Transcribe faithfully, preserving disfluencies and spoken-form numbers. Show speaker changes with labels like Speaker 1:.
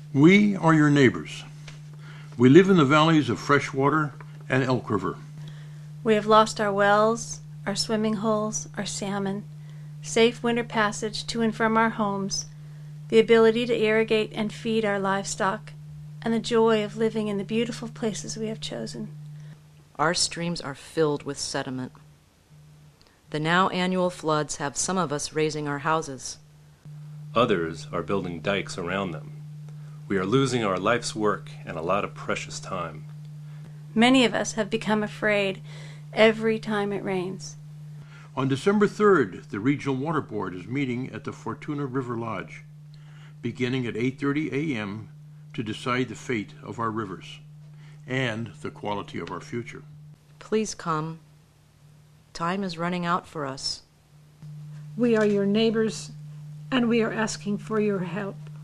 Speaker 1: We are your neighbors. We live in the valleys of Freshwater and Elk River.
Speaker 2: We have lost our wells, our swimming holes, our salmon, safe winter passage to and from our homes, the ability to irrigate and feed our livestock, and the joy of living in the beautiful places we have chosen.
Speaker 3: Our streams are filled with sediment. The now annual floods have some of us raising our houses.
Speaker 4: Others are building dikes around them. We are losing our life's work and a lot of precious time.
Speaker 2: Many of us have become afraid every time it rains.
Speaker 1: On December third, the Regional Water Board is meeting at the Fortuna River Lodge, beginning at eight thirty a.m. to decide the fate of our rivers and the quality of our future.
Speaker 3: Please come. Time is running out for us.
Speaker 5: We are your neighbors, and we are asking for your help.